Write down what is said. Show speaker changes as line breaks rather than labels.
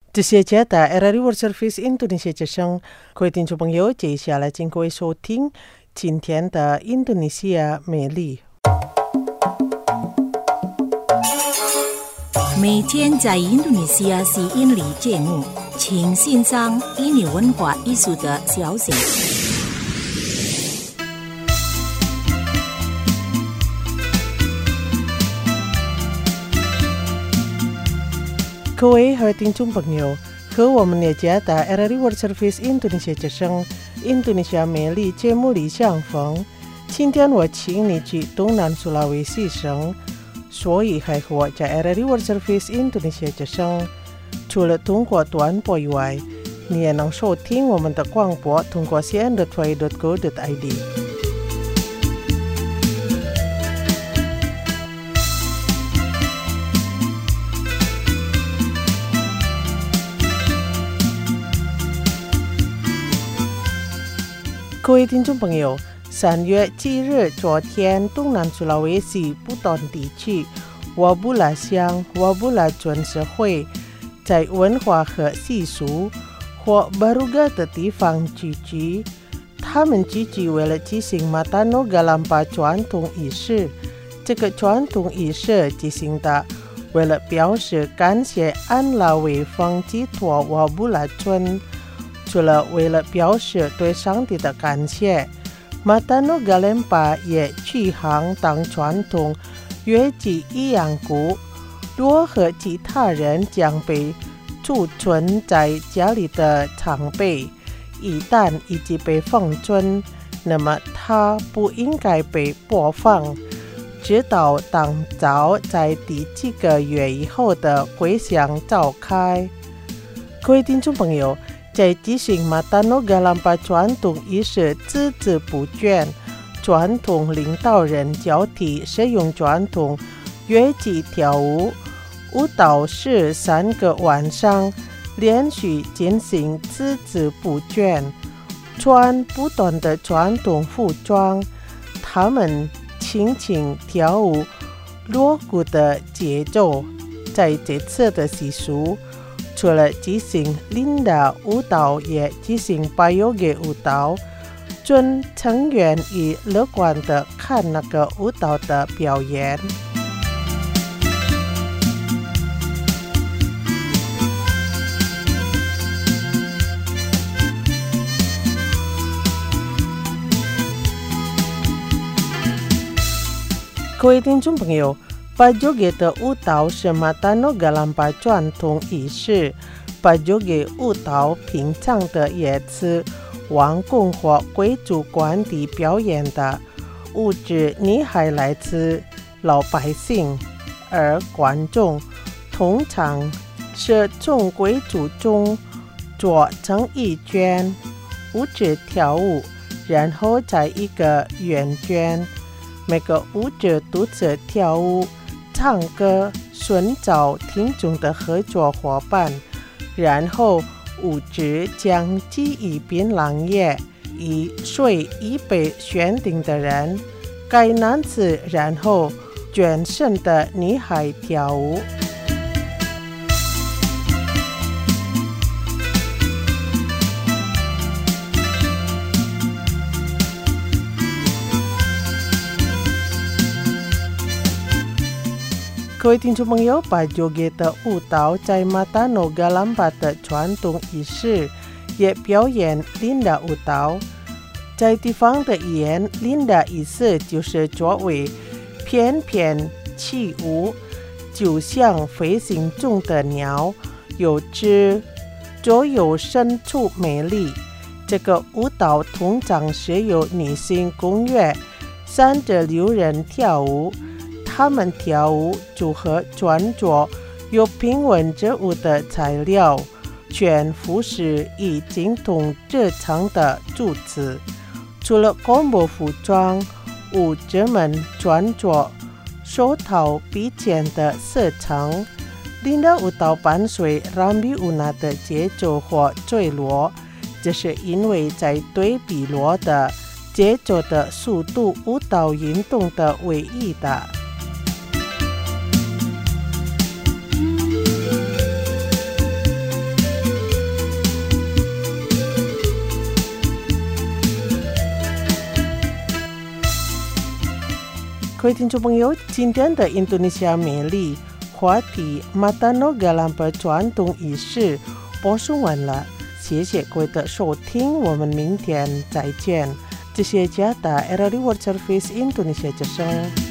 这些家的 RRI World Service Indonesia 之声，各位听众朋友，接下来请各位收听今天的印度尼西亚美丽。
每天在印度尼西亚吸引力节目，请欣赏印尼文化艺术的消息。
各位听众朋友，和我们的家的 RRI World Service Indonesia 之声印度尼西亚美丽节目里相逢。今天我请你去东南苏拉威西省，所以还和我在 RRI World Service Indonesia 之声，除了通过短波以外，你也能收听我们的广播，通过 cn.y.go.id。各位听众朋友，3月7日，昨天东南苏拉威西不同地区瓦布拉乡、瓦布拉准社会在文化和习俗或baruga的地方聚集，他们聚集为了举行Matano Galampa传统仪式。这个传统仪式进行的为了表示感谢安拉为风寄托瓦布拉村，除了为了表示对上帝的感谢，Matano Galampa 也举行当传统乐器一样鼓，若和其他人将被储存在家里的常备，一旦已经被封存，那么它不应该被播放，直到当早在第几个月以后的回乡召开。各位听众朋友，在举行Matano Galampa传统仪式孜孜不倦，传统领导人交替使用传统乐器跳舞，舞蹈是3个晚上连续进行孜孜不倦，穿不同的传统服装，他们轻轻跳舞锣鼓的节奏。在这次的习俗，除了举行Linda舞蹈，也举行Bayoge舞蹈，准成员以乐观地看那个舞蹈的表演。各位听众朋友，Bayoge 的舞蹈是Matano Galampa传统仪式。Bayoge 舞蹈平常的也是王公或贵族官邸表演的，舞者女孩来自老百姓，而观众通常是从贵族中做成一圈，舞者跳舞，然后在一个圆圈，每个舞者独自跳舞唱歌，寻找听众的合作伙伴，然后舞者将记忆槟榔叶以水已被选定的人，该男子然后全身的女孩跳舞。各位听众朋友，Bayoge 的舞蹈在Matano Galampa的传统仪式也表演Linda舞蹈。在地方的语言，Linda 意思就是作为翩翩起舞，就像飞行中的鸟，有只左右伸出美丽。这个舞蹈通常是由女性公乐3至6人跳舞，他们跳舞组合穿着有平稳之舞的材料，全服饰以精通制成的柱子。除了公布服装，舞者们穿着手套比肩的色层。Linda舞蹈伴随Rambi Una 的节奏或坠落，这是因为在对比落的节奏的速度舞蹈运动的唯一的。 各位听众朋友，今天的印度尼西亚美丽话题 Matano dalam bercuantung 仪式播送完了，谢谢各位的收听，我们明天再见。这些家的 RRI World Service Indonesia 之声。